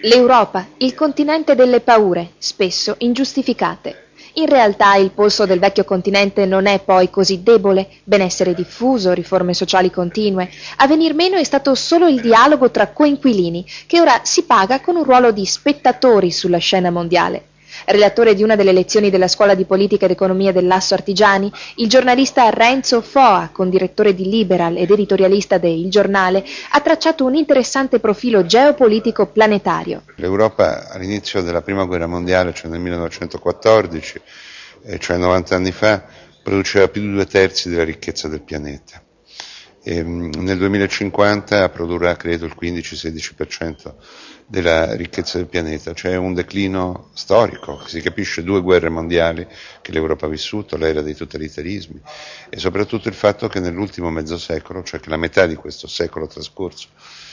L'Europa, il continente delle paure, spesso ingiustificate. In realtà il polso del vecchio continente non è poi così debole, benessere diffuso, riforme sociali continue. A venir meno è stato solo il dialogo tra coinquilini, che ora si paga con un ruolo di spettatori sulla scena mondiale. Relatore di una delle lezioni della Scuola di Politica ed Economia dell'Asso Artigiani, il giornalista Renzo Foa, condirettore di Liberal ed editorialista de Il Giornale, ha tracciato un interessante profilo geopolitico planetario. L'Europa all'inizio della Prima Guerra Mondiale, cioè nel 1914, cioè 90 anni fa, produceva più di 2/3 della ricchezza del pianeta. Nel 2050 produrrà credo il 15-16% della ricchezza del pianeta, cioè un declino storico, si capisce, 2 guerre mondiali che l'Europa ha vissuto, l'era dei totalitarismi e soprattutto il fatto che nell'ultimo mezzo secolo, cioè che la metà di questo secolo trascorso,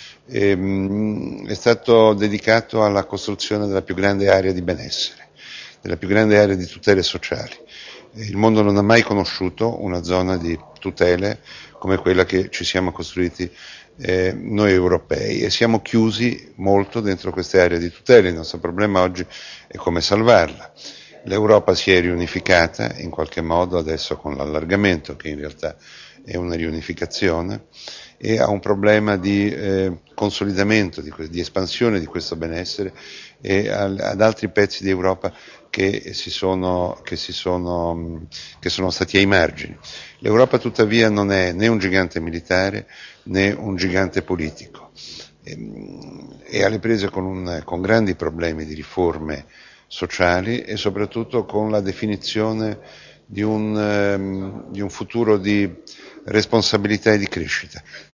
è stato dedicato alla costruzione della più grande area di benessere, della più grande area di tutele sociali. Il mondo non ha mai conosciuto una zona di tutele come quella che ci siamo costruiti noi europei e siamo chiusi molto dentro queste aree di tutela. Il nostro problema oggi è come salvarla. L'Europa si è riunificata in qualche modo adesso con l'allargamento, che in realtà è una riunificazione, e ha un problema di consolidamento, di espansione di questo benessere e ad altri pezzi di Europa che sono stati ai margini. L'Europa tuttavia non è né un gigante militare né un gigante politico, è alle prese con grandi problemi di riforme sociali e soprattutto con la definizione di un futuro di responsabilità e di crescita.